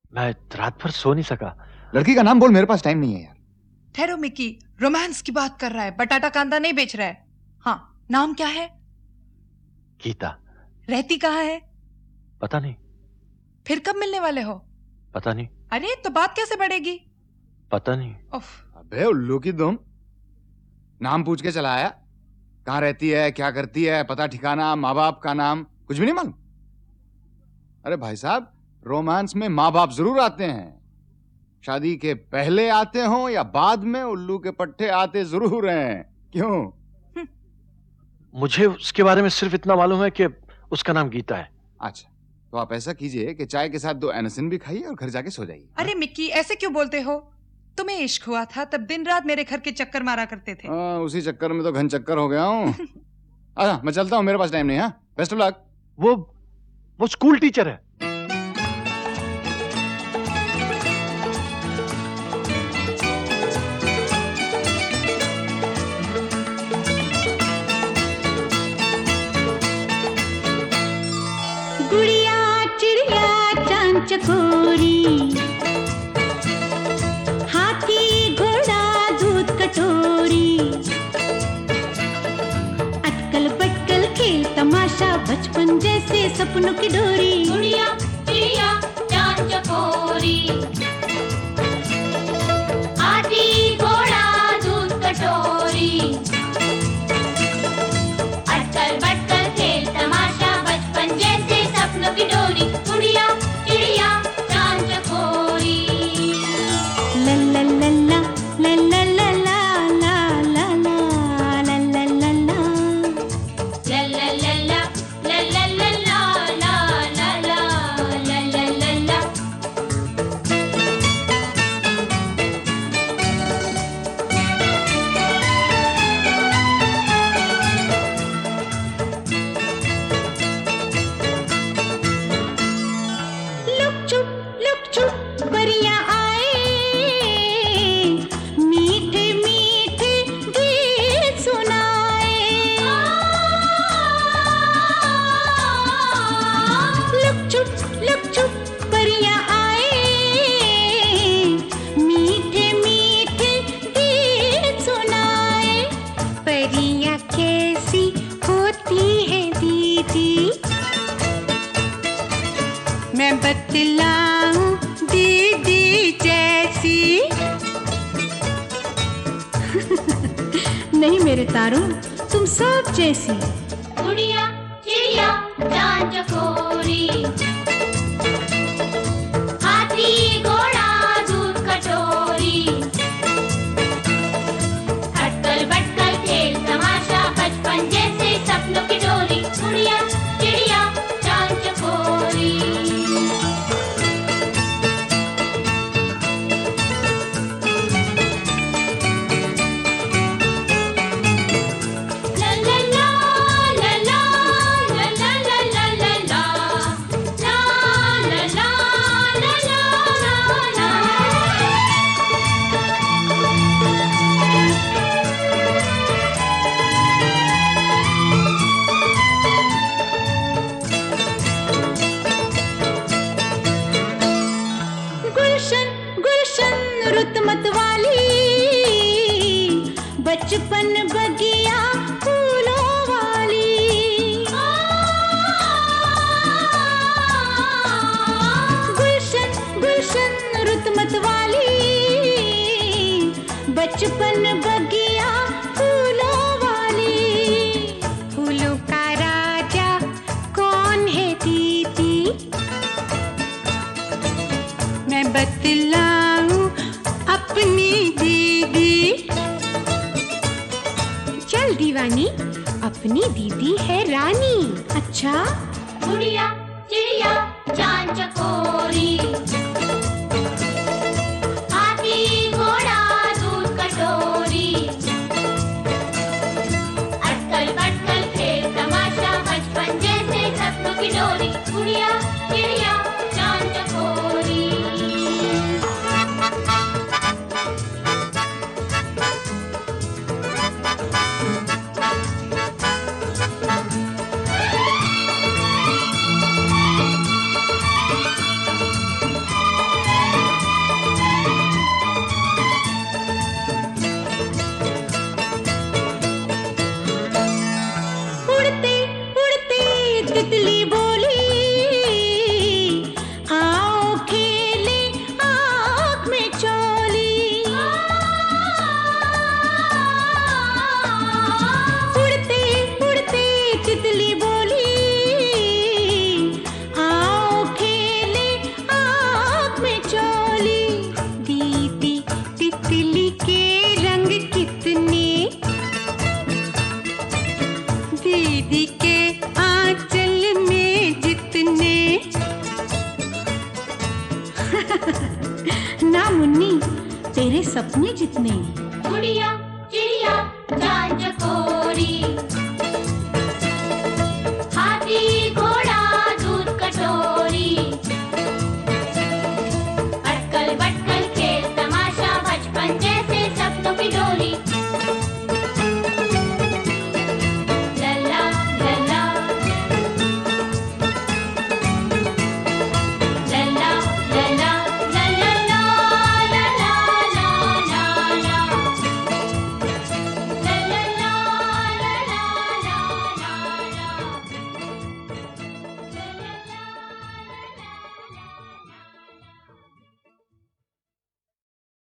मैं रात भर सो नहीं सका। लड़की का नाम बोल, मेरे पास टाइम नहीं है यार। ठहरो मिकी, रोमांस की बात कर रहा है, बटाटा कांदा नहीं बेच रहा है। हाँ, नाम क्या है? गीता। रहती कहाँ है? पता नहीं। फिर कब मिलने वाले हो? पता नहीं। अरे तो बात कैसे बढ़ेगी? पता नहीं। अबे उल्लू की दुम, नाम पूछ के चला आया। कहाँ रहती है, क्या करती है, पता ठिकाना, माँ बाप का नाम कुछ भी नहीं मालूम। अरे भाई साहब, रोमांस में माँ बाप जरूर आते हैं, शादी के पहले आते हो या बाद में, उल्लू के पट्टे आते जरूर हैं। क्यों? मुझे उसके बारे में सिर्फ इतना मालूम है कि उसका नाम गीता है। अच्छा, तो आप ऐसा कीजिए कि चाय के साथ 2 एनसिन भी खाइए और घर जाके सो जाइए। अरे मिक्की, ऐसे क्यों बोलते हो? तुम्हें इश्क हुआ था तब दिन रात मेरे घर के चक्कर मारा करते थे। उसी चक्कर में तो घन चक्कर हो गया हूँ। अच्छा, मैं चलता हूँ, मेरे पास टाइम नहीं है। Best of luck. वो स्कूल टीचर है। गुड़िया चिड़िया चांद चकोरी, हाथी घोड़ा दूध कटोरी, अटकल बटकल खेल तमाशा, बचपन जैसे सपनों की डोरी। गुड़िया चिड़िया चांद चकोरी, हाथी घोड़ा दूध कटोरी, अटकल बटकल खेल तमाशा, बचपन जैसे सपनों की डोरी। गुड़िया चिड़िया चांद चकोरी। ला ला ला ला ला ला ला ला ला ला ला ला ला ला ला। ला ला ला ला ला ला ला ला ला ला ला ला ला। लुक चुप परियां आए, मीठे मीठे गीत सुनाए। लुक चुप परियां आए, मीठे मीठे गीत सुनाए। परियां कैसी होती है दीदी, मैं बतलाऊं दीदी जैसी। नहीं मेरे तारों, तुम सब जैसी। गुड़िया चिड़िया चांद चकोरी, हाथी घोड़ा दूध कटोरी, अटकल बटकल खेल तमाशा, बचपन जैसे सपनों की डोरी। गुड़िया चिड़िया चांद चकोरी। ला ला ला ला ला ला ला ला ला ला ला ला ला ला ला ला। गुलशन गुलशन रुत मतवाली, बचपन बगिया फूलों वाली। गुलशन गुलशन रुत मतवाली, बचपन बगिया फूलों वाली। फूलों का राजा कौन है दीदी, मैं बतलाऊं अपनी दीदी। चल दीवानी, अपनी दीदी है रानी। अच्छा, गुड़िया चिड़िया चांद चकोरी, हाथी घोड़ा दूध कटोरी, अटकल बटकल खेल तमाशा, बचपन जैसे सपनों की डोरी। गुड़िया चिड़िया चांद चकोरी। ना मुन्नी तेरे सपने जितने गुड़िया